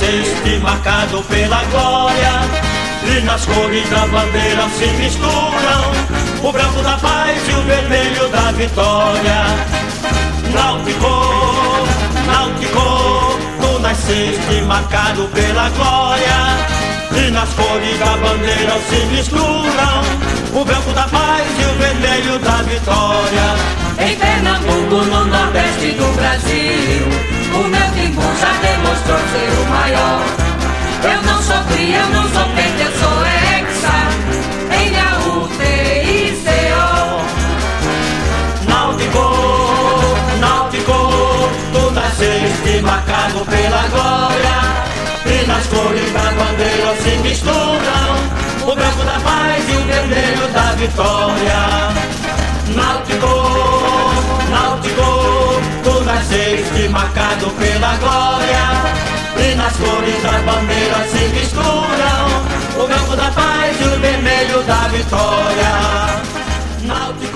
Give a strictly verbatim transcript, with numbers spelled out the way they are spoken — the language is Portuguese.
nasceste marcado pela glória, e nas cores da bandeira se misturam o branco da paz e o vermelho da vitória. Náutico, Náutico, tu nasceste marcado pela glória, e nas cores da bandeira se misturam o branco da paz e o vermelho da vitória. Em Pernambuco, no nordeste do Brasil, o meu timbu já demonstrou ser o maior. Eu não sou cria, eu não sou pente, eu sou hexa, em A U T I C O. Náutico, Náutico, tu nasceste marcado pela glória, e nas cores da bandeira se misturam o branco da paz e o vermelho da vitória. Náutico, Náutico, tu nasceste marcado pela glória, e nas cores da bandeira se misturam o branco da paz e o vermelho da vitória. Náutico,